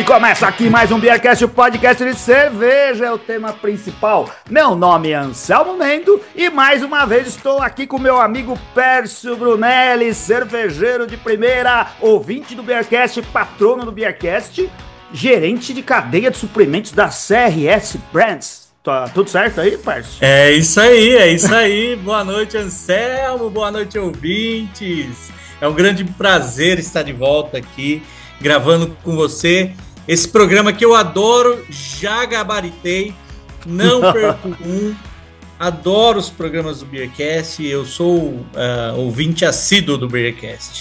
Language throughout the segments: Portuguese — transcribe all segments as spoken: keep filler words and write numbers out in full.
Começa aqui mais um Beercast, o podcast de cerveja, é o tema principal. Meu nome é Anselmo Mendo e mais uma vez estou aqui com meu amigo Pércio Brunelli, cervejeiro de primeira, ouvinte do Beercast, patrono do Beercast, gerente de cadeia de suprimentos da C R S Brands. Tá tudo certo aí, Pércio? É isso aí, é isso aí. Boa noite, Anselmo, boa noite, ouvintes. É um grande prazer estar de volta aqui, gravando com você. Esse programa que eu adoro, já gabaritei, não perco um, adoro os programas do Beercast, eu sou uh, ouvinte assíduo do Beercast.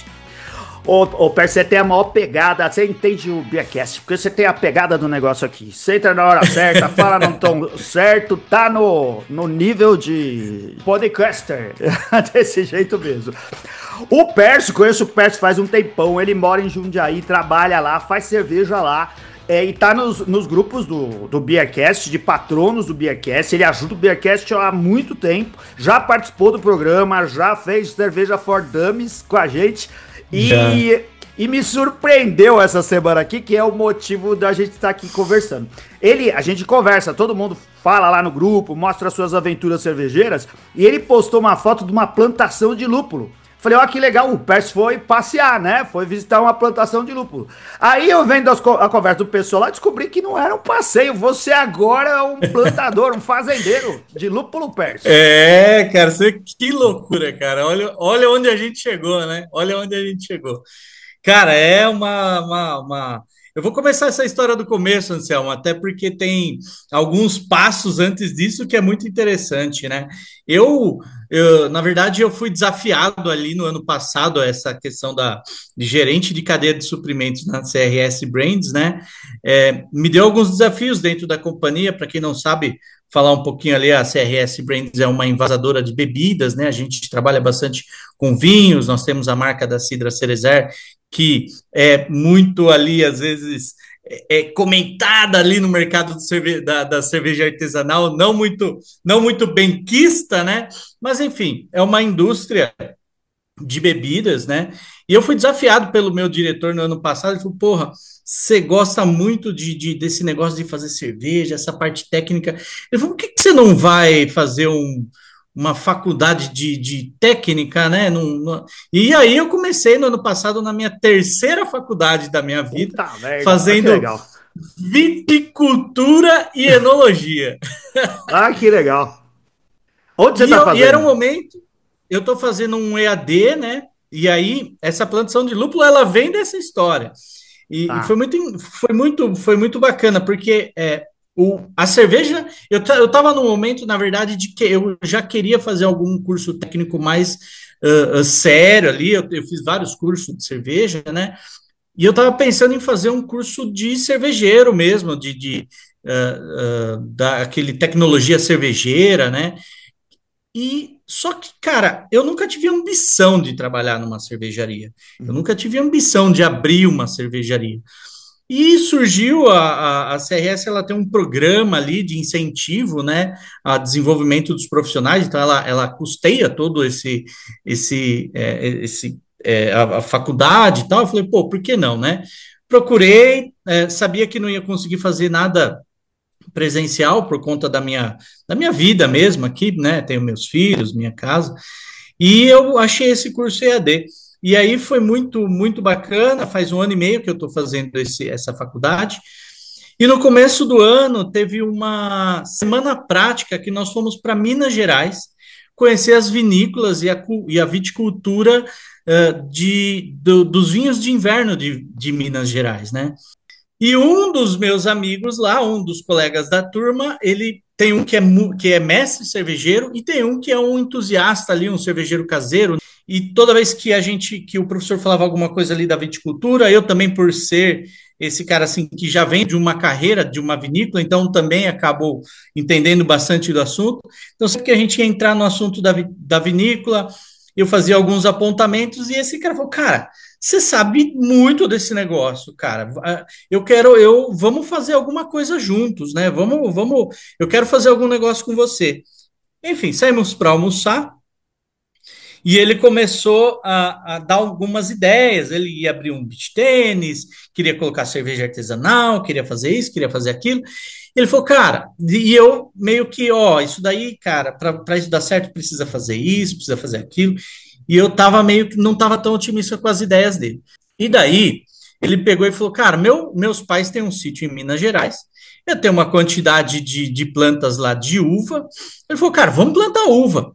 Ô, ô Pércio, você tem a maior pegada, você entende o Beercast, porque você tem a pegada do negócio aqui. Você entra na hora certa, fala no tom certo, tá no, no nível de podcaster, desse jeito mesmo. O Pércio, conheço o Pércio faz um tempão, ele mora em Jundiaí, trabalha lá, faz cerveja lá, é, e tá nos, nos grupos do, do Beercast, de patronos do Beercast, ele ajuda o Beercast há muito tempo, já participou do programa, já fez cerveja for dummies com a gente, e, e me surpreendeu essa semana aqui, que é o motivo da gente estar aqui conversando. Ele, a gente conversa, todo mundo fala lá no grupo, mostra suas aventuras cervejeiras, e ele postou uma foto de uma plantação de lúpulo. Falei, ó, que legal, o Pércio foi passear, né? Foi visitar uma plantação de lúpulo. Aí eu vendo as, a conversa do pessoal lá, descobri que não era um passeio. Você agora é um plantador, um fazendeiro de lúpulo, Pércio. É, cara, você, que loucura, cara. Olha, olha onde a gente chegou, né? Olha onde a gente chegou. Cara, é uma, uma, uma... Eu vou começar essa história do começo, Anselmo, até porque tem alguns passos antes disso que é muito interessante, né? Eu, eu, na verdade, eu fui desafiado ali no ano passado a essa questão da de gerente de cadeia de suprimentos na C R S Brands, né? É, me deu alguns desafios dentro da companhia. Para quem não sabe, falar um pouquinho ali, a C R S Brands é uma envasadora de bebidas, né? A gente trabalha bastante com vinhos, nós temos a marca da Cidra Cerezer, que é muito ali, às vezes, é, é comentada ali no mercado cerve da, da cerveja artesanal, não muito, não muito benquista, né? Mas, enfim, é uma indústria de bebidas, né? E eu fui desafiado pelo meu diretor no ano passado, ele falou, porra, você gosta muito de, de, desse negócio de fazer cerveja, essa parte técnica. Ele falou, por que, que você não vai fazer um uma faculdade de, de técnica, né? Num, num... E aí eu comecei no ano passado na minha terceira faculdade da minha vida, Puta merda, fazendo legal. viticultura e enologia. Ah, que legal. Onde você E, tá eu, e era um fazendo? momento, eu estou fazendo um E A D, né? E aí essa plantação de lúpulo, ela vem dessa história. E, e foi Ah, muito, foi muito, foi muito bacana, porque é, O, a cerveja, eu, eu estava no momento, na verdade, de que eu já queria fazer algum curso técnico mais uh, uh, sério ali. Eu, eu fiz vários cursos de cerveja, né? E eu estava pensando em fazer um curso de cervejeiro mesmo, de, de uh, uh, da aquele tecnologia cervejeira, né? E só que, cara, eu nunca tive ambição de trabalhar numa cervejaria. Eu uhum. nunca tive ambição de abrir uma cervejaria. E surgiu a, a, a C R S, ela tem um programa ali de incentivo, né, a desenvolvimento dos profissionais, então ela, ela custeia todo esse, esse, é, esse é, a, a faculdade e tal. Eu falei, pô, por que não, né? Procurei, é, sabia que não ia conseguir fazer nada presencial por conta da minha, da minha vida mesmo aqui, né? Tenho meus filhos, minha casa, e eu achei esse curso E A D. E aí foi muito, muito bacana. Faz um ano e meio que eu estou fazendo esse, essa faculdade. E no começo do ano teve uma semana prática que nós fomos para Minas Gerais conhecer as vinícolas e a, e a viticultura uh, de, do, dos vinhos de inverno de, de Minas Gerais, né? E um dos meus amigos lá, um dos colegas da turma, ele tem um que é, que é mestre cervejeiro e tem um que é um entusiasta ali, um cervejeiro caseiro. E toda vez que a gente, que o professor falava alguma coisa ali da viticultura, eu também, por ser esse cara assim que já vem de uma carreira de uma vinícola, então também acabou entendendo bastante do assunto. Então, sempre que a gente ia entrar no assunto da, da vinícola, eu fazia alguns apontamentos e esse cara falou, cara, você sabe muito desse negócio, cara. Eu quero, eu, vamos fazer alguma coisa juntos, né? Vamos, vamos, eu quero fazer algum negócio com você. Enfim, saímos para almoçar. E ele começou a, a dar algumas ideias. Ele ia abrir um beach tênis, queria colocar cerveja artesanal, queria fazer isso, queria fazer aquilo. Ele falou, cara, e eu meio que, ó, isso daí, cara, para isso dar certo, precisa fazer isso, precisa fazer aquilo. E eu tava meio que não tava tão otimista com as ideias dele. E daí, ele pegou e falou, cara, meu, meus pais têm um sítio em Minas Gerais, eu tenho uma quantidade de, de plantas lá de uva. Ele falou, cara, vamos plantar uva.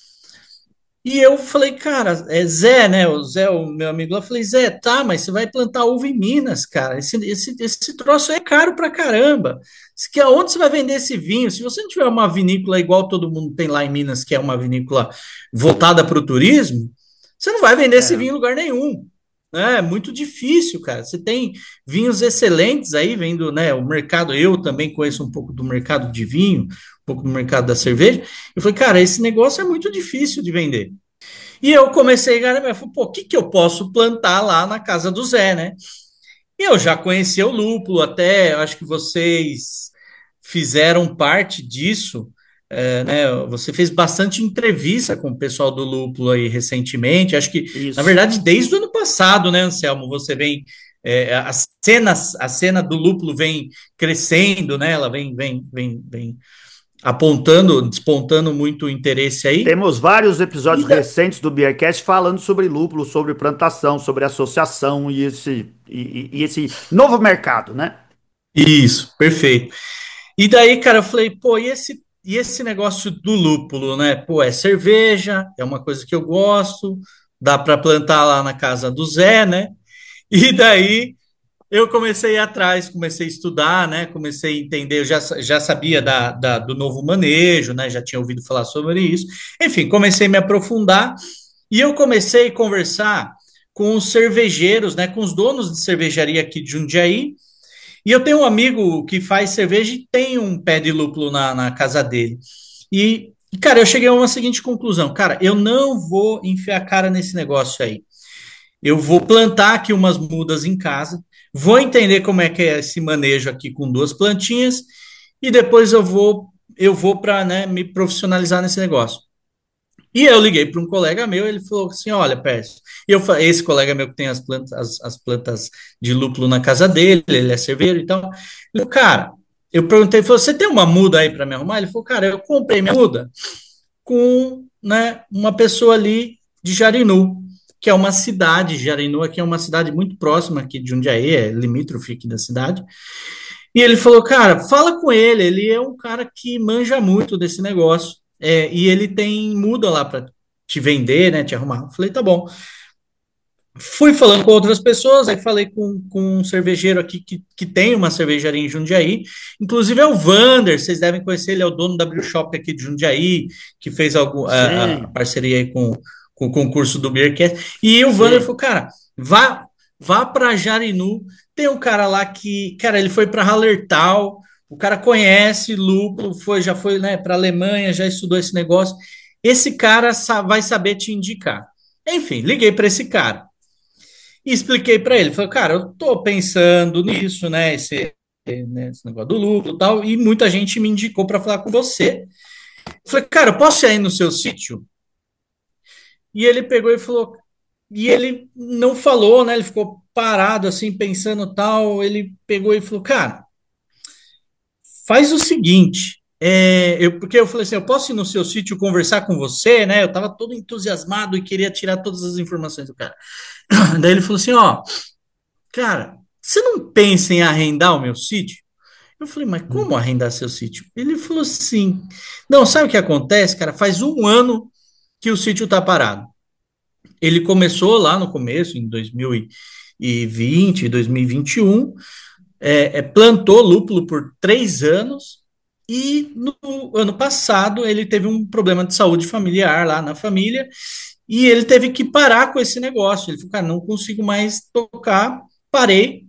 E eu falei, cara, é Zé, né? O Zé, o meu amigo lá, eu falei, Zé, tá, mas você vai plantar uva em Minas, cara. Esse, esse, esse troço é caro pra caramba. Se que, Onde você vai vender esse vinho? Se você não tiver uma vinícola igual todo mundo tem lá em Minas, que é uma vinícola voltada para o turismo, você não vai vender esse É, vinho em lugar nenhum. Né? É muito difícil, cara. Você tem vinhos excelentes aí, vendo, né? O mercado, eu também conheço um pouco do mercado de vinho, um pouco do mercado da cerveja. Eu falei, cara, esse negócio é muito difícil de vender. E eu comecei, cara, eu falei, pô, o que que eu posso plantar lá na casa do Zé, né? E eu já conhecia o lúpulo, até acho que vocês fizeram parte disso, é, né? Você fez bastante entrevista com o pessoal do lúpulo aí recentemente. Acho que, na isso. verdade, desde o ano passado, né, Anselmo? Você vem. É, a cena, a cena do lúpulo vem crescendo, né? Ela vem, vem, vem, vem apontando, despontando muito interesse aí. Temos vários episódios E da- recentes do Beercast falando sobre lúpulo, sobre plantação, sobre associação e esse, e, e esse novo mercado, né? Isso, perfeito. E daí, cara, eu falei, pô, e esse, e esse negócio do lúpulo, né? Pô, é cerveja, é uma coisa que eu gosto, dá para plantar lá na casa do Zé, né? E daí eu comecei a ir atrás, comecei a estudar, né? Comecei a entender, eu já, já sabia da, da- do novo manejo, né? Já tinha ouvido falar sobre isso. Enfim, comecei a me aprofundar e eu comecei a conversar com os cervejeiros, né? Com os donos de cervejaria aqui de Jundiaí, e eu tenho um amigo que faz cerveja e tem um pé de lúpulo na, na casa dele. E, cara, eu cheguei a uma seguinte conclusão. Cara, eu não vou enfiar a cara nesse negócio aí. Eu vou plantar aqui umas mudas em casa, vou entender como é que é esse manejo aqui com duas plantinhas e depois eu vou eu vou para, né, me profissionalizar nesse negócio. E eu liguei para um colega meu, ele falou assim: Olha, Pérez, e eu, fa- esse colega meu que tem as plantas, as, as plantas de lúpulo na casa dele, ele é cerveiro, então, ele falou, cara, eu perguntei, ele falou, você tem uma muda aí para me arrumar? Ele falou, cara, eu comprei minha muda com, né, uma pessoa ali de Jarinu, que é uma cidade, Jarinu aqui é uma cidade muito próxima aqui de Jundiaí, é limítrofe aqui da cidade. E ele falou, cara, fala com ele, ele é um cara que manja muito desse negócio. É, e ele tem muda lá para te vender, né, te arrumar. Eu falei, tá bom. Fui falando com outras pessoas, aí falei com, com um cervejeiro aqui que, que tem uma cervejaria em Jundiaí, inclusive é o Vander, vocês devem conhecer, ele é o dono da Brew Shop aqui de Jundiaí, que fez algo, a, a Sim, parceria aí com, com o concurso do Beercast, e o Vander sim. falou, cara, vá, vá para Jarinu, tem um cara lá que, cara, ele foi para Hallertau, o cara conhece lúpulo, foi, já foi, né, para Alemanha, já estudou esse negócio, esse cara sa vai saber te indicar. Enfim, liguei para esse cara. E expliquei para ele, falei, cara, eu tô pensando nisso, né, esse, né, esse negócio do lucro e tal, e muita gente me indicou para falar com você. Eu falei, cara, eu posso ir aí no seu sítio? E ele pegou e falou, e ele não falou, né, ele ficou parado assim, pensando tal, ele pegou e falou, cara, faz o seguinte, é, eu, porque eu falei assim, eu posso ir no seu sítio conversar com você, né, eu tava todo entusiasmado e queria tirar todas as informações do cara. Daí ele falou assim, ó, cara, você não pensa em arrendar o meu sítio? Eu falei, mas como arrendar seu sítio? Ele falou assim: não, sabe o que acontece, cara? Faz um ano que o sítio tá parado. Ele começou lá no começo, em dois mil e vinte, dois mil e vinte e um, é, é, plantou lúpulo por três anos. E no ano passado ele teve um problema de saúde familiar lá na família e ele teve que parar com esse negócio. Ele falou, cara, não consigo mais tocar, parei.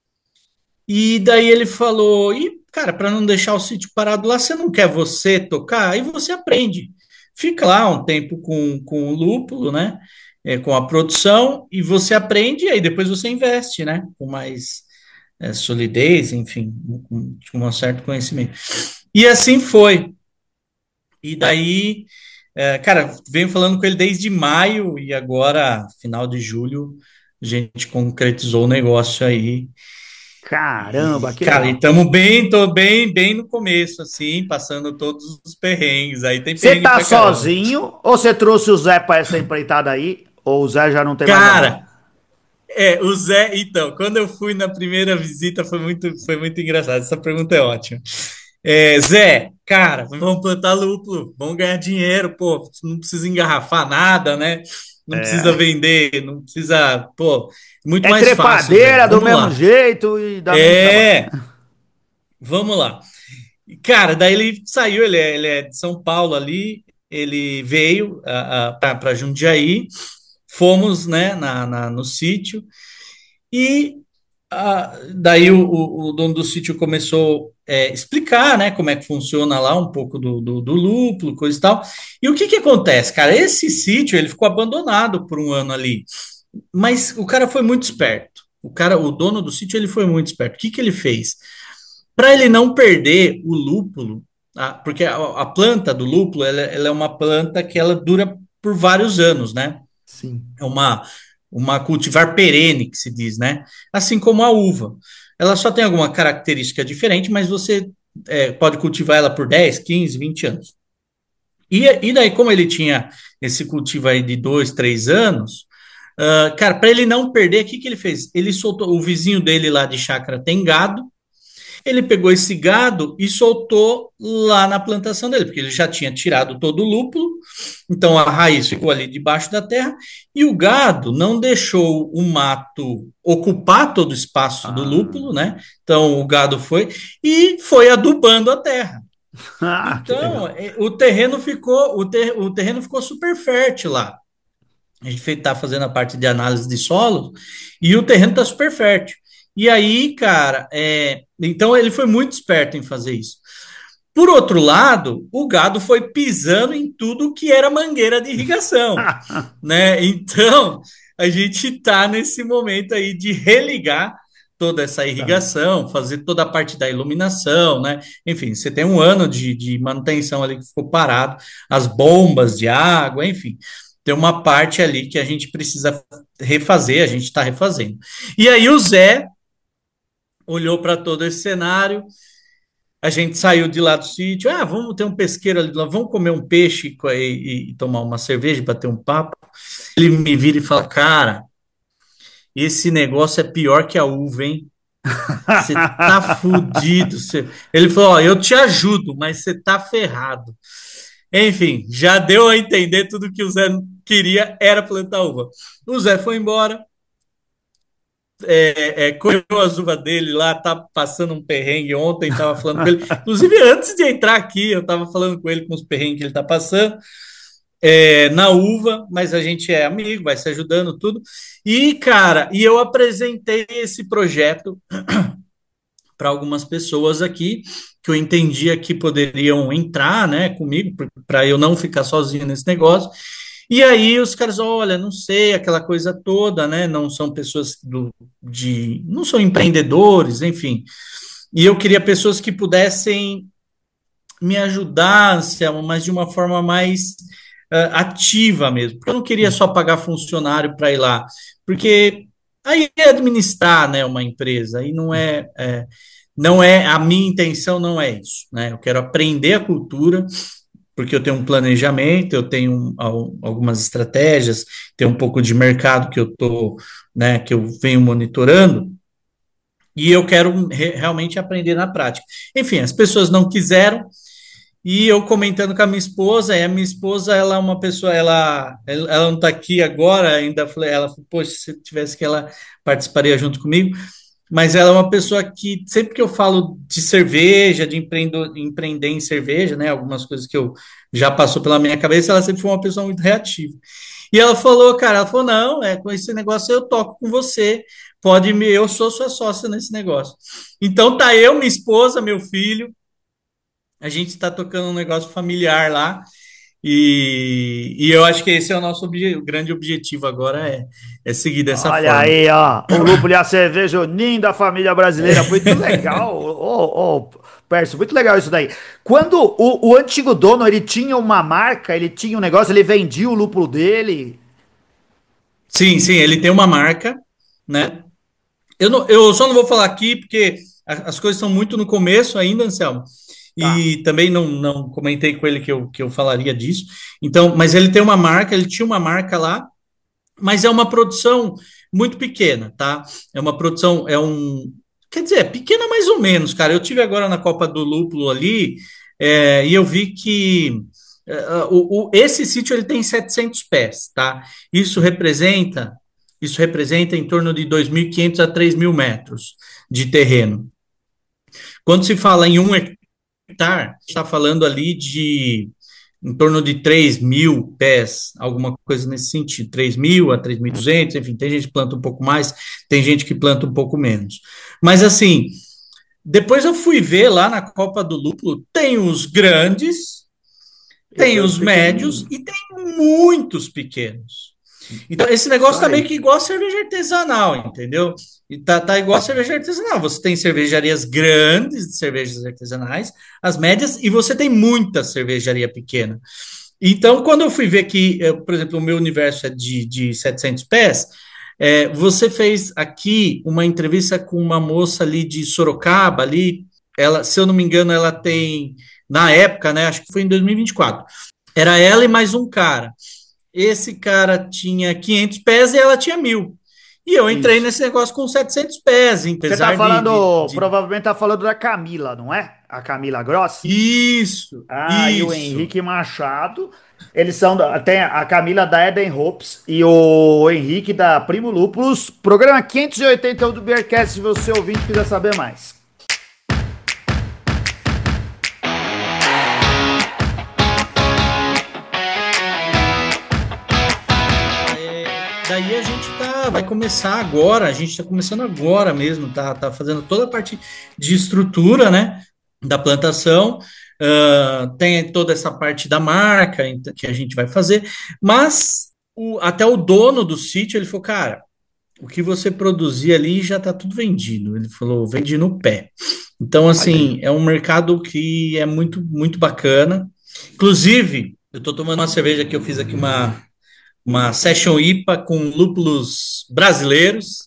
E daí ele falou: e, cara, para não deixar o sítio parado lá, você não quer você tocar? Aí você aprende. Fica lá um tempo com, com o lúpulo, né? É, com a produção, e você aprende, e aí depois você investe, né? Com mais é, solidez, enfim, com, com um certo conhecimento. E assim foi. E daí É, cara, venho falando com ele desde maio e agora, final de julho, a gente concretizou o negócio aí. Caramba, E, que cara, legal. estamos bem, tô bem, bem no começo, assim, passando todos os perrengues. Aí tem Você perrengue tá pra caramba. sozinho ou você trouxe o Zé pra essa empreitada aí? Ou o Zé já não tem mais a mão? Cara, é, o Zé, então, quando eu fui na primeira visita foi muito, foi muito engraçado. Essa pergunta é ótima. É, Zé, cara, vamos plantar lúpulo, vamos ganhar dinheiro, pô, não precisa engarrafar nada, né? Não precisa É. vender, não precisa, pô, muito É mais fácil, Zé. trepadeira do Vamos mesmo lá. jeito e dá menos trabalho. É, vamos lá. Cara, daí ele saiu, ele é, ele é de São Paulo ali, ele veio para Jundiaí, fomos, né, na, na- no sítio, e ah, daí o, o- o dono do sítio começou a explicar, né, como é que funciona lá, um pouco do, do, do lúpulo, coisa e tal. E o que que acontece, cara? Esse sítio, ele ficou abandonado por um ano ali, mas o cara foi muito esperto. O cara, o dono do sítio, ele foi muito esperto. O que que ele fez? Para ele não perder o lúpulo, ah, porque a, a planta do lúpulo, ela, ela é uma planta que ela dura por vários anos, né? Sim. É uma, uma cultivar perene, que se diz, né? Assim como a uva. Ela só tem alguma característica diferente, mas você é, pode cultivar ela por dez, quinze, vinte anos. E, e daí, como ele tinha esse cultivo aí de dois, três anos, ah, cara, para ele não perder, o que que ele fez? Ele soltou, o vizinho dele lá de chácara tem gado, ele pegou esse gado e soltou lá na plantação dele, porque ele já tinha tirado todo o lúpulo, então a raiz ficou ali debaixo da terra, e o gado não deixou o mato ocupar todo o espaço do Ah, lúpulo, né? Então o gado foi e foi adubando a terra. ah, que Então legal. eh, o terreno ficou, o, ter, o terreno ficou super fértil lá. A gente está fazendo a parte de análise de solo e o terreno está super fértil. E aí, cara, é, então ele foi muito esperto em fazer isso. Por outro lado, o gado foi pisando em tudo que era mangueira de irrigação, né? Então, a gente está nesse momento aí de religar toda essa Tá. irrigação, fazer toda a parte da iluminação, né? Enfim, você tem um ano de, de manutenção ali que ficou parado, as bombas de água, enfim. Tem uma parte ali que a gente precisa refazer, a gente está refazendo. E aí o Zé olhou para todo esse cenário, a gente saiu de lá do sítio, ah, vamos ter um pesqueiro ali, lá, vamos comer um peixe e, e, e tomar uma cerveja, bater um papo. Ele me vira e fala, cara, esse negócio é pior que a uva, hein? Você tá fudido. Cê... Ele falou, ó, eu te ajudo, mas você tá ferrado. Enfim, já deu a entender tudo que o Zé queria era plantar uva. O Zé foi embora, é, é, colheu as uvas dele lá, tá passando um perrengue ontem, tava falando com ele. Inclusive, antes de entrar aqui, eu tava falando com ele com os perrengues que ele tá passando é, na uva, mas a gente é amigo, vai se ajudando tudo. E, cara, e eu apresentei esse projeto para algumas pessoas aqui que eu entendia que poderiam entrar, né, comigo, para eu não ficar sozinho nesse negócio. E aí os caras, olha, não sei, aquela coisa toda, né? Não são pessoas do, de, não são empreendedores, enfim. E eu queria pessoas que pudessem me ajudar, Anselmo, mas de uma forma mais uh, ativa mesmo. Porque eu não queria só pagar funcionário para ir lá, porque aí é administrar, né, uma empresa, aí não é, é não é a minha intenção, não é isso, né? Eu quero aprender a cultura, porque eu tenho um planejamento, eu tenho um, algumas estratégias, tenho um pouco de mercado que eu tô, né, que eu venho monitorando, e eu quero re, realmente aprender na prática. Enfim, as pessoas não quiseram, e eu comentando com a minha esposa, e a minha esposa, ela é uma pessoa, ela, ela não está aqui agora, ainda falei, ela falou, poxa, se tivesse que ela participaria junto comigo, mas ela é uma pessoa que, sempre que eu falo de cerveja, de empreendo, empreender em cerveja, né, algumas coisas que eu já passou pela minha cabeça, ela sempre foi uma pessoa muito reativa. E ela falou, cara, ela falou, não, é, com esse negócio eu toco com você, pode me, eu sou sua sócia nesse negócio. Então tá eu, minha esposa, meu filho, a gente está tocando um negócio familiar lá, E, e eu acho que esse é o nosso obje- o grande objetivo agora é, é seguir dessa Olha forma. aí, ó. O lúpulo e a cerveja unindo a família brasileira. Muito legal. Ô, ô, Pércio, muito legal isso daí. Quando o, o antigo dono, ele tinha uma marca, ele tinha um negócio, ele vendia o lúpulo dele. Sim, sim, ele tem uma marca, né? Eu, não- eu só não vou falar aqui porque a- as coisas estão muito no começo ainda, Anselmo. Tá. E também não, não comentei com ele que eu, que eu falaria disso. Então, mas ele tem uma marca, ele tinha uma marca lá, mas é uma produção muito pequena, tá? É uma produção, é um, quer dizer, é pequena mais ou menos, cara. Eu tive agora na Copa do Lúpulo ali, é, e eu vi que é, o, o- esse sítio ele tem setecentos pés, tá? Isso representa, isso representa em torno de dois mil e quinhentos a três mil metros de terreno. Quando se fala em um hectare, está falando ali de em torno de três mil pés, alguma coisa nesse sentido, três mil a três mil e duzentos, enfim, tem gente que planta um pouco mais, tem gente que planta um pouco menos. Mas assim, depois eu fui ver lá na Copa do Lúpulo, tem os grandes, E tem tem os os médios pequenininhos. e tem muitos pequenos. Então, esse Isso negócio tá meio aí. que igual a cerveja artesanal, entendeu? E tá, tá igual a cerveja artesanal. Você tem cervejarias grandes de cervejas artesanais, as médias, e você tem muita cervejaria pequena. Então, quando eu fui ver que, eh, por exemplo, o meu universo é de, de setecentos pés, eh, você fez aqui uma entrevista com uma moça ali de Sorocaba, ali, ela, se eu não me engano, ela tem, na época, né, acho que foi em dois mil e vinte e quatro, era ela e mais um cara. Esse cara tinha quinhentos pés e ela tinha mil. E eu entrei Isso. nesse negócio com setecentos pés, Você tá apesar de, de, falando, de... provavelmente tá falando da Camila, não é? A Camila Gross? Isso, Ah, e o isso. Henrique Machado. Eles são. da- Tem a Camila da Eden Hopes e o Henrique da Primo Lúpulos. Programa quinhentos e oitenta e um do Beercast, se você ouvinte quiser saber mais. É, daí a gente tá, vai começar agora, a gente está começando agora mesmo, tá, tá fazendo toda a parte de estrutura, né, da plantação, ah, tem toda essa parte da marca ent- que a gente vai fazer, mas o- até o dono do sítio, ele falou, cara, o que você produzir ali já está tudo vendido. Ele falou, vende no pé. Então, Olha aí. assim, é um mercado que é muito, muito bacana. Inclusive, eu estou tomando uma cerveja que eu fiz aqui, uma uma Session I P A com lúpulos brasileiros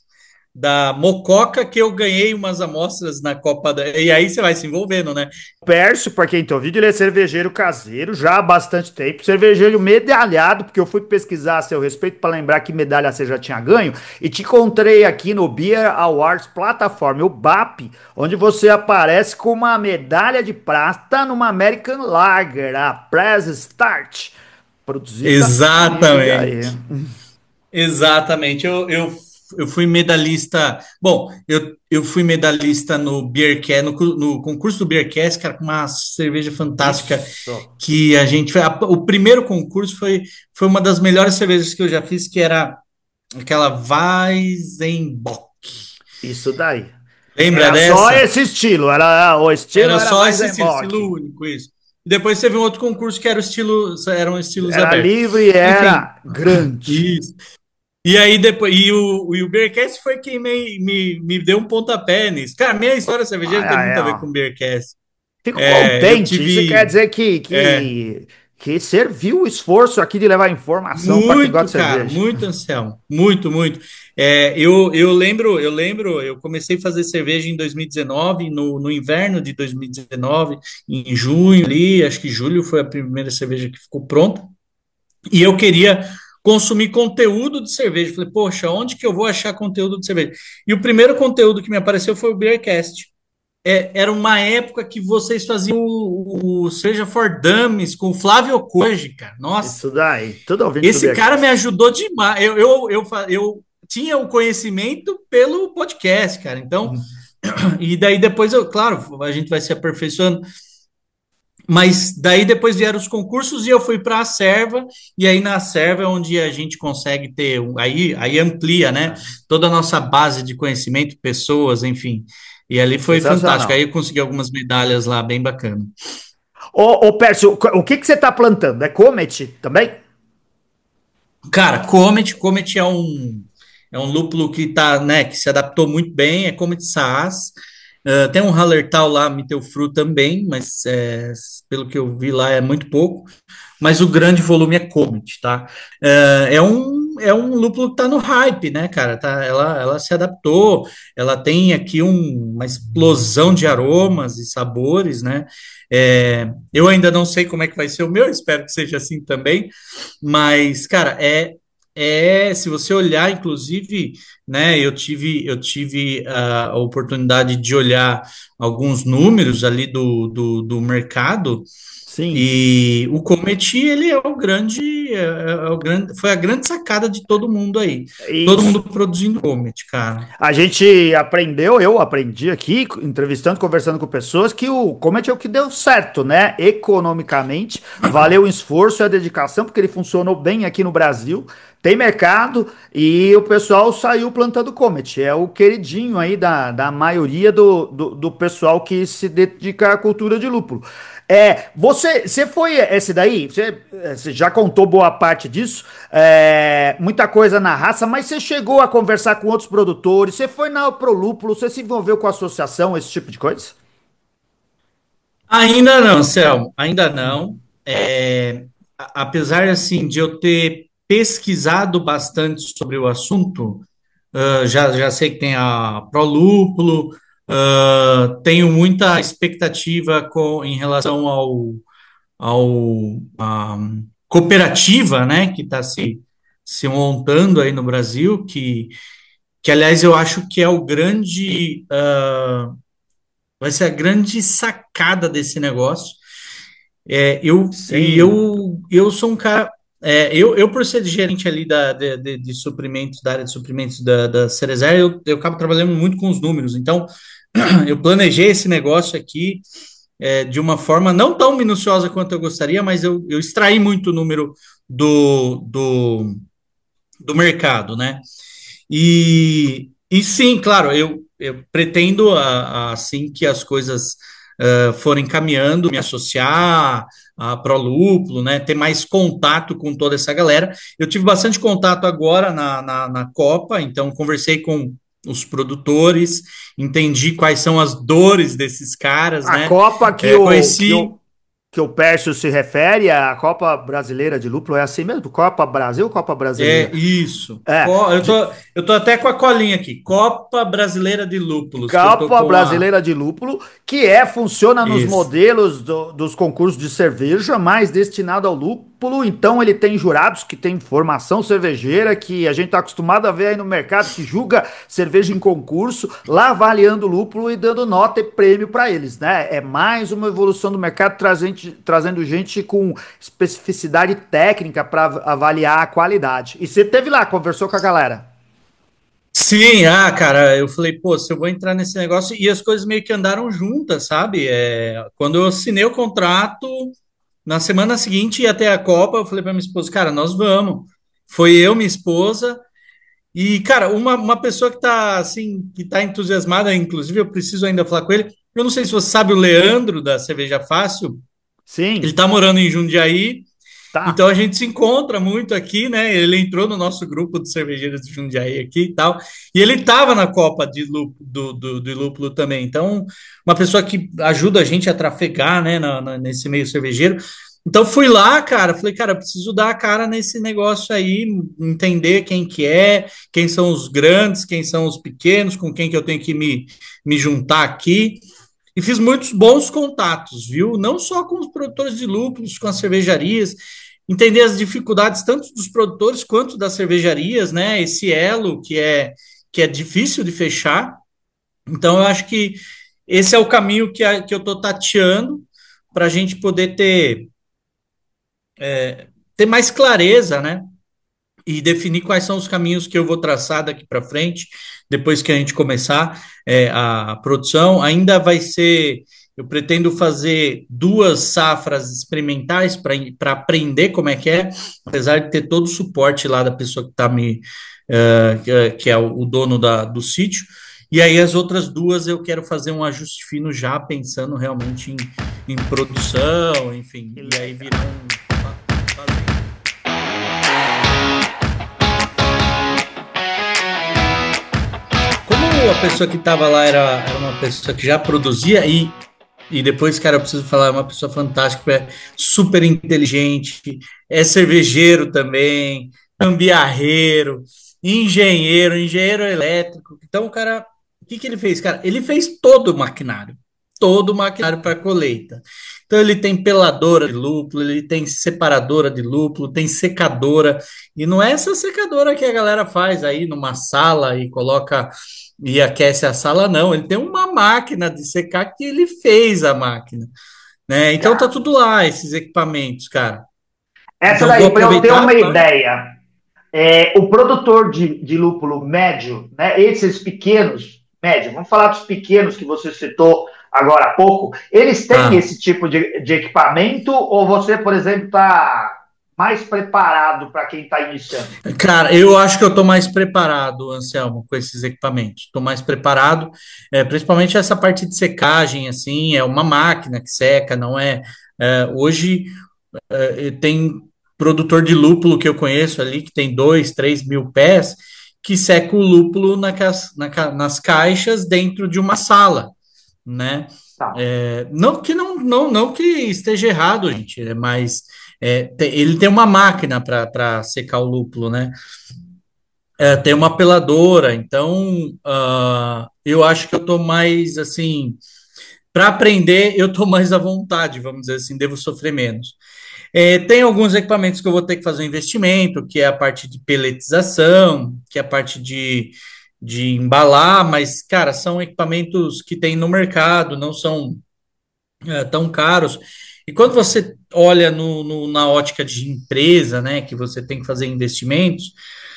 da Mococa, que eu ganhei umas amostras na Copa da... E aí você vai se envolvendo, né? Pércio, para quem tem ouvido, ele é cervejeiro caseiro já há bastante tempo. Cervejeiro medalhado, porque eu fui pesquisar a seu respeito para lembrar que medalha você já tinha ganho. E te encontrei aqui no Beer Awards Plataforma, o B A P, onde você aparece com uma medalha de prata numa American Lager, a Press Start, produzida aqui. Olha aí. Exatamente. Exatamente. Eu, eu, eu fui medalhista. Bom, eu, eu fui medalhista no Beercast, no, cu- no concurso do Beercast, cara, com uma cerveja fantástica Isso. que a gente. a- O primeiro concurso foi, foi uma das melhores cervejas que eu já fiz, que era aquela Weizenbock. Isso daí. Lembra Era só dessa? esse estilo, era o estilo Era era só esse estilo, Weizenbock. estilo único, isso. E depois teve um outro concurso que era o estilo, eram estilos Era abertos. livre e Enfim, era grande. isso. E aí depois, e o, e o Beercast foi quem me, me, me deu um pontapé nisso. Cara, minha história cervejeira tem Ah, muito é, a ver ó. com o Beercast. Fico É, eu contente. Isso quer tive, dizer que, é, que, que serviu o esforço aqui de levar informação para quem gosta muito, de cara, cerveja. muito, Anselmo, muito, muito. É, eu, eu lembro, eu lembro, eu comecei a fazer cerveja em dois mil e dezenove, no, no inverno de dois mil e dezenove, em junho ali, acho que julho foi a primeira cerveja que ficou pronta. E eu queria consumir conteúdo de cerveja. Falei, poxa, onde que eu vou achar conteúdo de cerveja? E o primeiro conteúdo que me apareceu foi o Beercast. É, era uma época que vocês faziam o, o Cerveja for Dummies com o Flávio Koji, cara. Nossa, Isso daí. Tudo ouvinte do esse cara me Beercast. ajudou demais. Eu, eu, eu, fa- eu tinha o conhecimento pelo podcast, cara. Então, e daí depois eu, claro, a gente vai se aperfeiçoando. Mas daí depois vieram os concursos e eu fui para a Serva, e aí na Serva é onde a gente consegue ter, um- aí, aí amplia, né, toda a nossa base de conhecimento, pessoas, enfim. E ali foi fantástico. Aí Sensacional. eu consegui algumas medalhas lá, bem bacana. Ô, ô Pércio, o que que você tá plantando? É Comet também? Cara, Comet, Comet é um é um lúpulo que tá, né, que se adaptou muito bem, é Comet Saaz. Uh, tem um Hallertau lá, Mittelfru também, mas é, pelo que eu vi lá é muito pouco. Mas o grande volume é Comet, tá? Uh, é um é um lúpulo que tá no hype, né, cara? Tá, ela, ela se adaptou, ela tem aqui um- uma explosão de aromas e sabores, né? É, eu ainda não sei como é que vai ser o meu, espero que seja assim também. Mas, cara, é, é se você olhar, inclusive, né, eu tive, eu tive ah, a oportunidade de olhar alguns números ali do, do, do mercado, Sim. e o Comet, ele é o grande, é, é o grande, foi a grande sacada de todo mundo aí. Todo Isso. mundo produzindo Comet, cara. A gente aprendeu, eu aprendi aqui, entrevistando, conversando com pessoas, que o Comet é o que deu certo, né? Economicamente, valeu o esforço e a dedicação, porque ele funcionou bem aqui no Brasil, tem mercado e o pessoal saiu plantando Comet. É o queridinho aí da, da maioria do, do, do pessoal que se dedica à cultura de lúpulo. É, você, você foi esse daí? Você, eh, você já contou boa parte disso, é, muita coisa na raça, mas você chegou a conversar com outros produtores, você foi na Prolúpulo, você se envolveu com a associação, esse tipo de coisa? Ainda não, Anselmo, ainda não. É, a- apesar assim de eu ter pesquisado bastante sobre o assunto, ah, já, já sei que tem a Prolúpulo, ah, tenho muita expectativa com, em relação ao, ao à cooperativa, né, que está se, se montando aí no Brasil, que, que aliás eu acho que é o grande, ah, vai ser a grande sacada desse negócio. É, eu, e Sim. eu, eu sou um cara. É, eu, eu, por ser gerente ali da, de, de, de suprimentos, da área de suprimentos da, da Cerezer, eu, eu acabo trabalhando muito com os números. Então, eu planejei esse negócio aqui é, de uma forma não tão minuciosa quanto eu gostaria, mas eu, eu extraí muito número do, do, do mercado, né? E, e sim, claro, eu, eu pretendo, a- a- assim que as coisas ah, forem caminhando, me associar a Prolúpulo, né, ter mais contato com toda essa galera. Eu tive bastante contato agora na, na, na Copa, então conversei com os produtores, entendi quais são as dores desses caras, A né? Copa que É, o, que conheci. o, que o Pércio se refere, a Copa Brasileira de Lúpulo, é assim mesmo? Copa Brasil ou Copa Brasileira? É isso. É, Co- Eu de- tô, eu tô até com a colinha aqui. Copa Brasileira de Lúpulos, que eu tô Copa com a. Brasileira de Lúpulo, que é, funciona nos Isso. modelos do- dos concursos de cerveja, mais destinado ao lúpulo. Então, ele tem jurados que têm formação cervejeira, que a gente está acostumado a ver aí no mercado, que julga cerveja em concurso, lá avaliando o lúpulo e dando nota e prêmio para eles, né? É mais uma evolução do mercado, trazendo, trazendo gente com especificidade técnica para avaliar a qualidade. E você teve lá, conversou com a galera? Sim, ah, cara, eu falei, pô, se eu vou entrar nesse negócio, e as coisas meio que andaram juntas, sabe? É, quando eu assinei o contrato, na semana seguinte ia até a Copa, eu falei pra minha esposa, cara, nós vamos. Foi eu, minha esposa, e, cara, uma, uma pessoa que tá, assim, que tá entusiasmada, inclusive eu preciso ainda falar com ele, eu não sei se você sabe o Leandro, da Cerveja Fácil, ele Sim, tá morando em Jundiaí. Então tá. a gente se encontra muito aqui, né? Ele entrou no nosso grupo de cervejeiros de Jundiaí aqui e tal. E ele estava na Copa de lúpulo, do, do, de lúpulo também. Então, uma pessoa que ajuda a gente a trafegar, né, na, na- nesse meio cervejeiro. Então fui lá, cara, falei, cara, eu preciso dar a cara nesse negócio aí, entender quem que é, quem são os grandes, quem são os pequenos, com quem que eu tenho que me, me juntar aqui. E fiz muitos bons contatos, viu? Não só com os produtores de lúpulos, com as cervejarias, entender as dificuldades tanto dos produtores quanto das cervejarias, né? Esse elo que é que é difícil de fechar. Então, eu acho que esse é o caminho que, a, que eu estou tateando para a gente poder ter, ter mais clareza, né? E definir quais são os caminhos que eu vou traçar daqui para frente, depois que a gente começar é, a produção. Ainda vai ser, eu pretendo fazer duas safras experimentais para aprender como é que é, apesar de ter todo o suporte lá da pessoa que está me, uh, que, é, que é o, o dono da, do sítio. E aí as outras duas eu quero fazer um ajuste fino já pensando realmente em, em produção, enfim, Que e aí legal. virou um fazenda. Como a pessoa que estava lá era, era uma pessoa que já produzia e E depois, cara, eu preciso falar, é uma pessoa fantástica, é super inteligente, é cervejeiro também, gambiarreiro, engenheiro, engenheiro elétrico. Então, o cara, o que que ele fez, cara? Ele fez todo o maquinário, todo o maquinário para colheita. Então, ele tem peladora de lúpulo, ele tem separadora de lúpulo, tem secadora, e não é essa secadora que a galera faz aí numa sala e coloca e aquece a sala, não. Ele tem uma máquina de secar que ele fez a máquina, né? Então tá Cara, tudo lá, esses equipamentos, cara. essa Então eu vou daí, para eu ter aproveitar uma para. ideia, é, o produtor de, de lúpulo médio, né, esses pequenos, médio, vamos falar dos pequenos que você citou agora há pouco, eles têm Ah, esse tipo de, de equipamento ou você, por exemplo, está mais preparado para quem está iniciando? cara, eu acho que eu estou mais preparado, Anselmo, com esses equipamentos. Estou mais preparado, é, principalmente essa parte de secagem, assim, é uma máquina que seca, não é. É, hoje é, tem produtor de lúpulo que eu conheço ali, que tem dois, três mil pés, que seca o lúpulo na, cas- na ca- nas caixas dentro de uma sala, né? Tá. É, não que não, não, não que esteja errado, gente, é, mas é, te- ele tem uma máquina para secar o lúpulo, né? É, tem uma peladora, então ah, eu acho que eu tô mais assim, para aprender, eu tô mais à vontade, vamos dizer assim, devo sofrer menos. É, tem alguns equipamentos que eu vou ter que fazer um investimento, que é a parte de peletização, que é a parte de, de embalar, mas, cara, são equipamentos que tem no mercado, não são é, tão caros. E quando você olha no, no- na ótica de empresa, né, que você tem que fazer investimentos,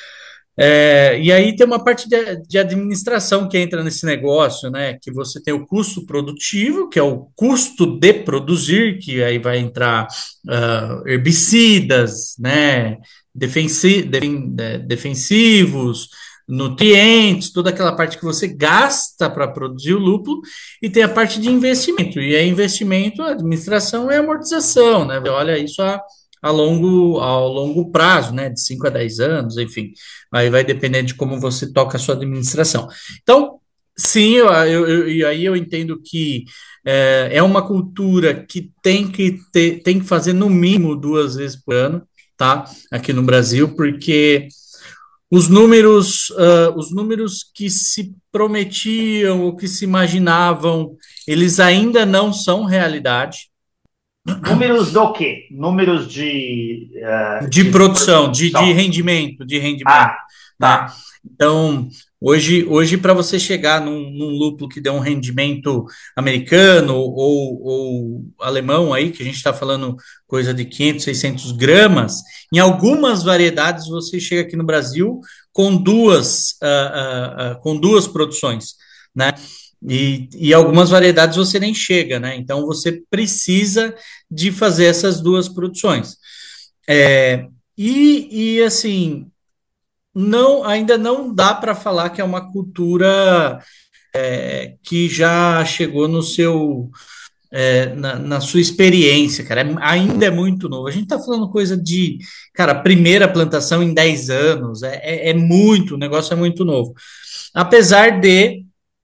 é, e aí tem uma parte de, de administração que entra nesse negócio, né, que você tem o custo produtivo, que é o custo de produzir, que aí vai entrar ah, herbicidas, né, defensi, defen- eh, defensivos, nutrientes, toda aquela parte que você gasta para produzir o lúpulo, e tem a parte de investimento. E é investimento, administração e amortização, né? Olha isso a, a longo, ao longo prazo, né? De cinco a dez anos, enfim. Aí vai depender de como você toca a sua administração. Então, sim, eu, eu, eu- e aí eu entendo que é, é uma cultura que tem que ter, tem que fazer no mínimo duas vezes por ano, tá? Aqui no Brasil, porque os números, ah, os números que se prometiam ou que se imaginavam, eles ainda não são realidade Números do quê? Números de, uh, de de produção, de, de produção. rendimento, de Ah, rendimento, né? tá. Então, hoje, hoje para você chegar num, num lúpulo que dê um rendimento americano ou, ou alemão aí, que a gente está falando coisa de quinhentos, seiscentos gramas, em algumas variedades você chega aqui no Brasil com duas, ah, ah, ah, com duas produções, né? E, e algumas variedades você nem chega, né? Então você precisa de fazer essas duas produções. É, e, e assim, não, ainda não dá para falar que é uma cultura é, que já chegou no seu é, na, na sua experiência, cara. É- ainda é muito novo. A gente está falando coisa de, cara, primeira plantação em dez anos. É, é, é muito, o negócio é muito novo. Apesar de,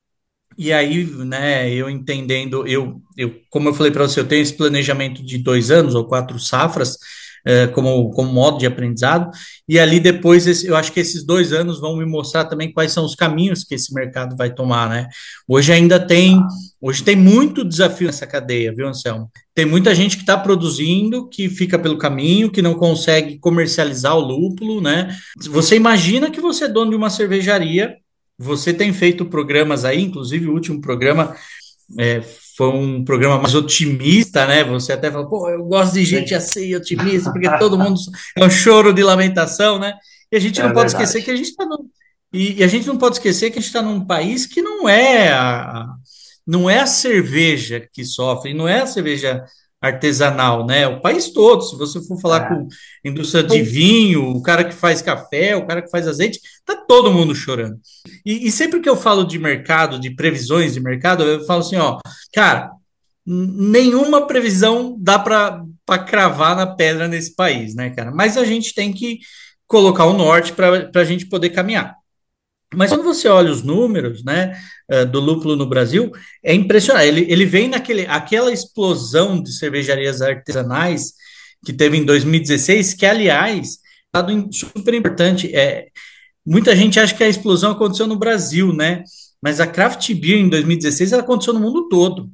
e aí, né, eu entendendo, eu, eu como eu falei para você, eu tenho esse planejamento de dois anos ou quatro safras, eh, como, como modo de aprendizado, e ali depois esse- eu acho que esses dois anos vão me mostrar também quais são os caminhos que esse mercado vai tomar, né? Hoje ainda tem, hoje tem muito desafio nessa cadeia, viu, Anselmo? Tem muita gente que está produzindo, que fica pelo caminho, que não consegue comercializar o lúpulo, né? Você imagina que você é dono de uma cervejaria. Você tem feito programas aí, inclusive o último programa é, foi um programa mais otimista, né? Você até falou, pô, eu gosto de gente Sim. assim, otimista, porque todo mundo é um choro de lamentação, né? E a gente É não pode esquecer que verdade. a gente está num, e, e a gente não pode esquecer que a gente está num país que não é a, não é a cerveja que sofre, não é a cerveja artesanal, né? O país todo, se você for falar É. com indústria de vinho, o cara que faz café, o cara que faz azeite, tá todo mundo chorando. E, e sempre que eu falo de mercado, de previsões de mercado, eu falo assim, ó, cara, nenhuma previsão dá para cravar na pedra nesse país, né, cara? Mas a gente tem que colocar o norte para a gente poder caminhar. Mas quando você olha os números, né, eh, do lúpulo no Brasil, é impressionante. Ele, ele vem naquele, aquela explosão de cervejarias artesanais que teve em dois mil e dezesseis, que, aliás, dado im- super importante, é, muita gente acha que a explosão aconteceu no Brasil, né? Mas a craft beer em dois mil e dezesseis ela aconteceu no mundo todo.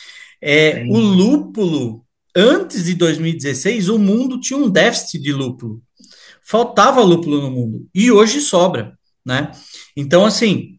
É, o Sim. lúpulo, antes de dois mil e dezesseis, o mundo tinha um déficit de lúpulo. Faltava lúpulo no mundo. E hoje sobra, né? Então, assim,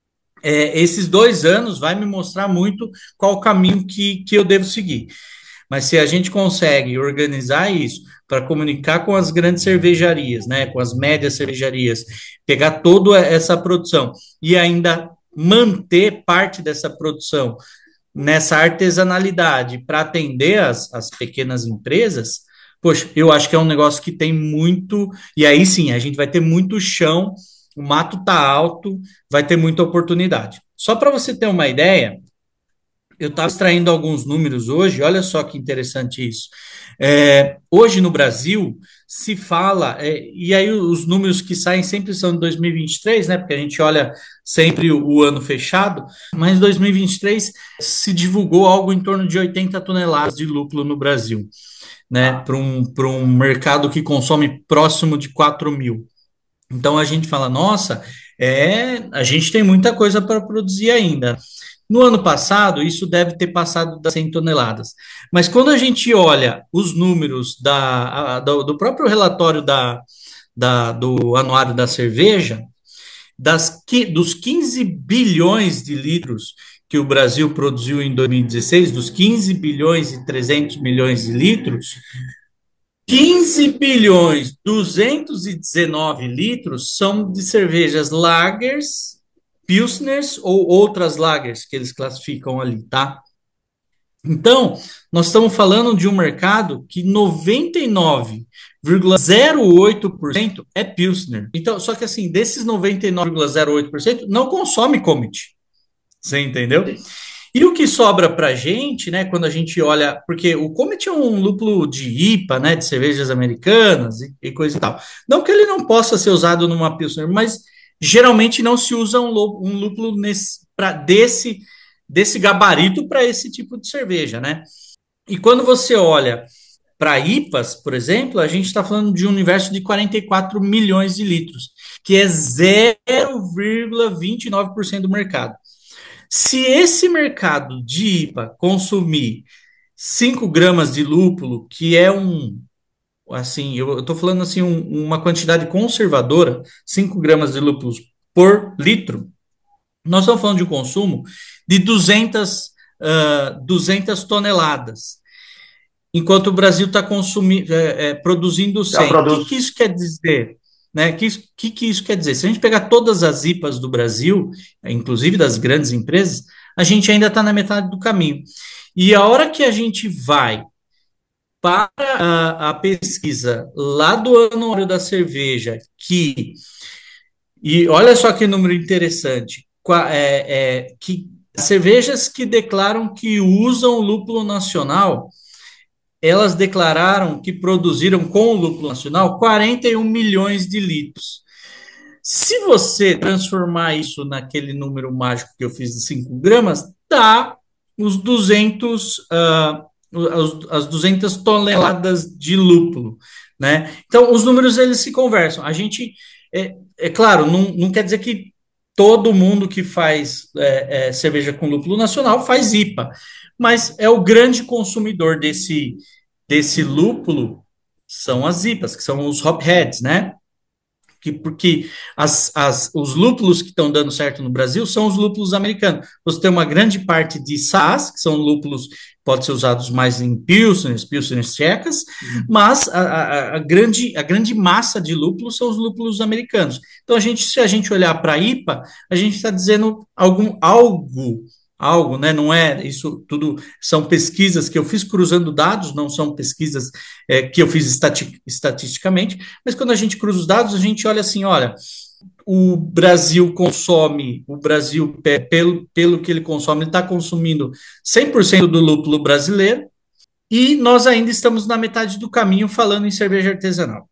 é, esses dois anos vai me mostrar muito qual o caminho que, que eu devo seguir. Mas se a gente consegue organizar isso para comunicar com as grandes cervejarias, né, com as médias cervejarias, pegar toda essa produção e ainda manter parte dessa produção nessa artesanalidade para atender as, as pequenas empresas, poxa, eu acho que é um negócio que tem muito, e aí sim, a gente vai ter muito chão, o mato tá alto, vai ter muita oportunidade. Só para você ter uma ideia, eu estava extraindo alguns números hoje, olha só que interessante isso. É, hoje no Brasil se fala, é, e aí os números que saem sempre são de dois mil e vinte e três, né? Porque a gente olha sempre o, o ano fechado, mas em dois mil e vinte e três se divulgou algo em torno de oitenta toneladas de lúpulo no Brasil, né? Para um, para um mercado que consome próximo de quatro mil. Então a gente fala, nossa, é, a gente tem muita coisa para produzir ainda. No ano passado, isso deve ter passado das cem toneladas. Mas quando a gente olha os números da, a- do, do próprio relatório da, da- do Anuário da Cerveja, das, qui- dos quinze bilhões de litros que o Brasil produziu em dois mil e dezesseis, dos quinze bilhões e trezentos milhões de litros, quinze bilhões duzentos e dezenove litros são de cervejas lagers, pilsners ou outras lagers que eles classificam ali, tá? Então, nós estamos falando de um mercado que noventa e nove vírgula zero oito por cento é pilsner. Então, só que assim, desses noventa e nove vírgula zero oito por cento não consome Comet. Você entendeu? E o que sobra para gente, né, quando a gente olha, porque o Comet é um lúpulo de I P A, né, de cervejas americanas e, e coisa e tal. Não que ele não possa ser usado numa Pilsner, mas geralmente não se usa um, lú- um lúpulo nesse, pra, desse, desse gabarito para esse tipo de cerveja, né? E quando você olha para I P As, por exemplo, a gente está falando de um universo de quarenta e quatro milhões de litros, que é zero vírgula vinte e nove por cento do mercado. Se esse mercado de I P A consumir cinco gramas de lúpulo, que é um, assim, eu estou falando assim, um- uma quantidade conservadora, cinco gramas de lúpulos por litro, nós estamos falando de um consumo de duzentas, ah, duzentas toneladas, enquanto o Brasil está consumindo, é, é, produzindo Já cem. O que, que produz. isso quer dizer? Né? O que, isso- que, que isso quer dizer? Se a gente pegar todas as I P As do Brasil, inclusive das grandes empresas, a gente ainda está na metade do caminho. E a hora que a gente vai para a, a pesquisa lá do Anuário da Cerveja, que, e olha só que número interessante, qua- é, é, que cervejas que declaram que usam lúpulo nacional, elas declararam que produziram com o lúpulo nacional quarenta e um milhões de litros. Se você transformar isso naquele número mágico que eu fiz de cinco gramas, dá os duzentos, uh, as, as duzentas toneladas de lúpulo, né? Então, os números, eles se conversam. A gente, é, é claro, não, não quer dizer que todo mundo que faz é, é, cerveja com lúpulo nacional faz I P A, mas é o grande consumidor desse, desse lúpulo são as I P As, que são os hopheads, né? Que, porque as, as, os lúpulos que estão dando certo no Brasil são os lúpulos americanos. Você tem uma grande parte de S A S, que são lúpulos que podem ser usados mais em pilsners, pilsners tchecas, mas a, a, a, grande, a grande massa de lúpulos são os lúpulos americanos. Então, a gente, se a gente olhar para a I P A, a gente está dizendo algum, algo algo, né? Não é isso tudo, são pesquisas que eu fiz cruzando dados, não são pesquisas é, que eu fiz estati- estatisticamente, mas quando a gente cruza os dados, a gente olha assim, olha, o Brasil consome, o Brasil, pelo, pelo que ele consome, ele está consumindo cem por cento do lúpulo brasileiro, e nós ainda estamos na metade do caminho falando em cerveja artesanal.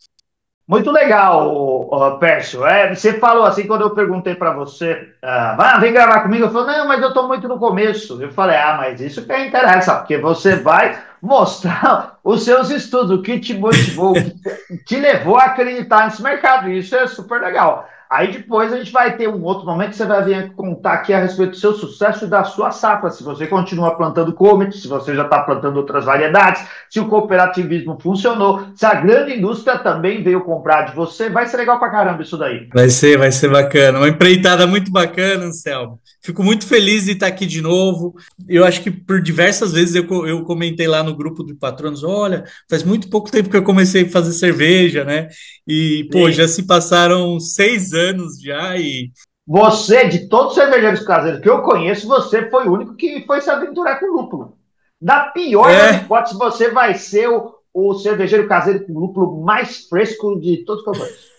Muito legal, uh, Pércio. É, você falou assim, quando eu perguntei para você, uh, ah, vem gravar comigo, eu falei, não, mas eu estou muito no começo. Eu falei, ah, mas isso que interessa, porque você vai mostrar os seus estudos, o que te motivou, o que te levou a acreditar nesse mercado. E isso é super legal. Aí depois a gente vai ter um outro momento que você vai vir contar aqui a respeito do seu sucesso e da sua safra. Se você continua plantando Comet, se você já está plantando outras variedades, se o cooperativismo funcionou, se a grande indústria também veio comprar de você, vai ser legal pra caramba isso daí. Vai ser, vai ser bacana. Uma empreitada muito bacana, Anselmo. Fico muito feliz de estar aqui de novo. Eu acho que por diversas vezes eu, eu comentei lá no grupo de patronos, olha, faz muito pouco tempo que eu comecei a fazer cerveja, né? E, pô, Sim. já se passaram seis anos já e... Você, de todos os cervejeiros caseiros que eu conheço, você foi o único que foi se aventurar com lúpulo. Da pior é. das hipóteses, você vai ser o, o cervejeiro caseiro com lúpulo mais fresco de todos que eu conheço.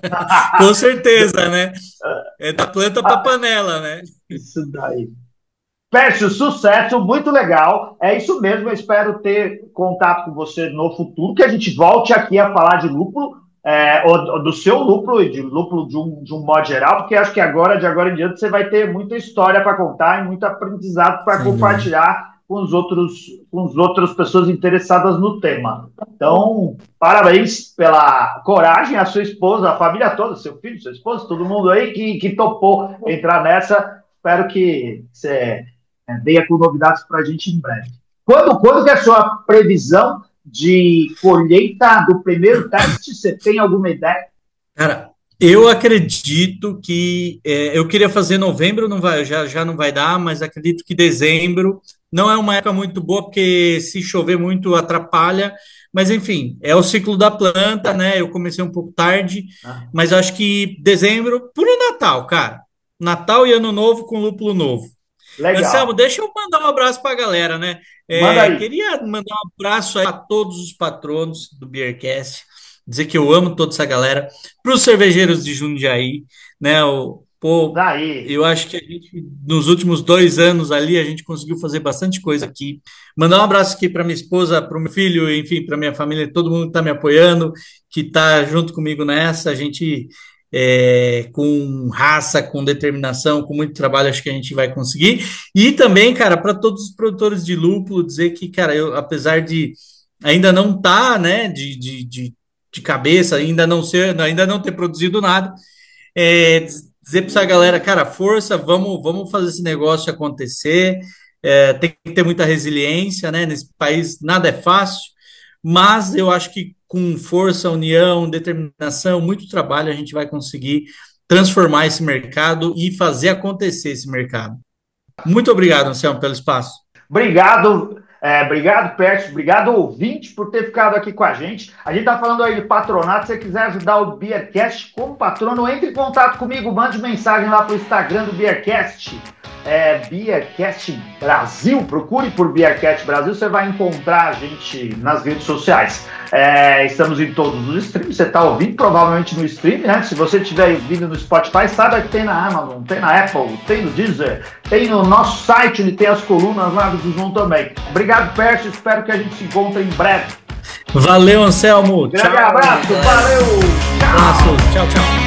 Com certeza, né? É da planta para panela, né? Isso daí. Pércio, sucesso, muito legal. É isso mesmo, eu espero ter contato com você no futuro, que a gente volte aqui a falar de lúpulo, é, do seu lúpulo e de lúpulo de um, de um modo geral, porque acho que agora, de agora em diante, você vai ter muita história para contar e muito aprendizado para compartilhar com os outros, com as outras pessoas interessadas no tema. Então, parabéns pela coragem, a sua esposa, a família toda, seu filho, sua esposa, todo mundo aí que, que topou entrar nessa. Espero que você venha com novidades para a gente em breve. Quando, quando que é a sua previsão de colheita do primeiro teste? Você tem alguma ideia? Cara, eu acredito que é, eu queria fazer novembro, não vai, já, já não vai dar, mas acredito que dezembro não é uma época muito boa, porque se chover muito atrapalha, mas enfim, é o ciclo da planta, né? Eu comecei um pouco tarde, ah. mas eu acho que dezembro, por Natal, cara. Natal e Ano Novo com lúpulo novo. Legal. Anselmo, deixa eu mandar um abraço para a galera, né? É, queria mandar um abraço a todos os patronos do Beercast, dizer que eu amo toda essa galera, para os cervejeiros de Jundiaí, né? O, pô, Daí. Eu acho que a gente, nos últimos dois anos ali, a gente conseguiu fazer bastante coisa aqui. Mandar um abraço aqui para minha esposa, para o meu filho, enfim, para minha família, todo mundo que está me apoiando, que está junto comigo nessa. A gente, é, com raça, com determinação, com muito trabalho, acho que a gente vai conseguir. E também, cara, para todos os produtores de lúpulo, dizer que, cara, eu, apesar de ainda não estar, tá, né, de, de, de, de cabeça, ainda não ser, ainda não ter produzido nada, é, dizer para essa galera, cara, força, vamos, vamos fazer esse negócio acontecer, é, tem que ter muita resiliência, né? Nesse país nada é fácil, mas eu acho que com força, união, determinação, muito trabalho, a gente vai conseguir transformar esse mercado e fazer acontecer esse mercado. Muito obrigado, Anselmo, pelo espaço. Obrigado. É, obrigado, Pércio. Obrigado, ouvinte, por ter ficado aqui com a gente. A gente está falando aí de patronato. Se você quiser ajudar o Beercast como patrono, entre em contato comigo. Mande mensagem lá para o Instagram do Beercast. É, Beercast Brasil. Procure por Beercast Brasil. Você vai encontrar a gente nas redes sociais. É, estamos em todos os streams. Você está ouvindo provavelmente no stream, né? Se você estiver ouvindo no Spotify, saiba que tem na Amazon, tem na Apple, tem no Deezer, tem no nosso site, onde tem as colunas lá do Zoom também. Obrigado, Pércio. Espero que a gente se encontre em breve. Valeu, Anselmo. Grande tchau. Abraço. Valeu. Tchau. Abraço. Tchau, tchau.